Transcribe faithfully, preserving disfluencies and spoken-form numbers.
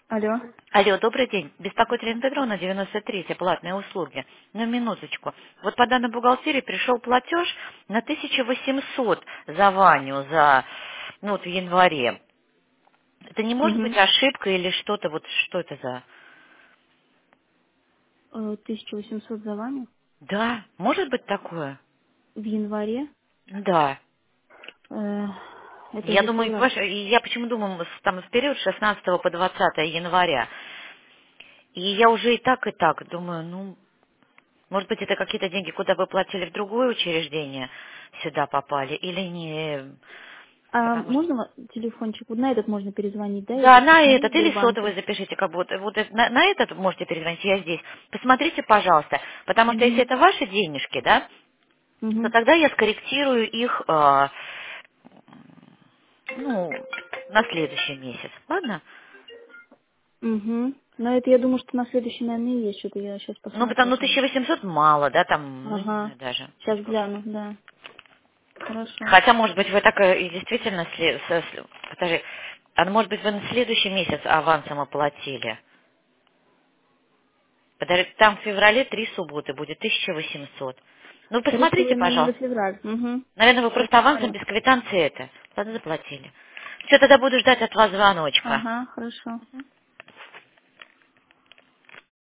Алло. Алло, добрый день. Беспокоит Елена Петровна, девяносто три, платные услуги. На минуточку. Вот по данной бухгалтерии пришел платеж на тысячу восемьсот за Ваню, за, ну вот в январе. Это не может быть Угу. ошибка или что-то, вот что это за... тысяча восемьсот за вами Да, может быть такое? в январе. Да. Э, Это Я за думаю, февраль. понимаешь, и я почему думаю, с- там в период с шестнадцатого по двадцатое января. И я уже и так, и так думаю, ну, может быть, это какие-то деньги, куда вы платили в другое учреждение, сюда попали, или не... А Потому что... можно ва- телефончик? Вот на этот можно перезвонить, да? Я Да, сейчас на посмотрю в этот, или Сбербанке. сотовый запишите, как будто. Вот это- на, на этот можете перезвонить, я здесь. Посмотрите, пожалуйста, потому что если Угу. это ваши денежки, да, то Угу. тогда я скорректирую их, а, ну, на следующий месяц, ладно? Угу. Но это я думаю, что на следующий, наверное, и есть что-то. Я сейчас Ну, потому посмотрю. ну, тысяча восемьсот мало, да, там, ну, не Ага. знаю даже. Сейчас гляну, да. Хорошо. Хотя, может быть, вы так и и действительно, сле- со- с- подожди, а ну, может быть, вы на следующий месяц авансом оплатили? Подожди, там в феврале три субботы будет тысяча восемьсот. Ну, Скорее всего, посмотрите, я, наверное, за пожалуйста. февраль. Угу. Наверное, вы Сейчас просто авансом посмотрю. без квитанции это. Ладно, заплатили. Все, тогда буду ждать от вас звоночка. Ага, хорошо.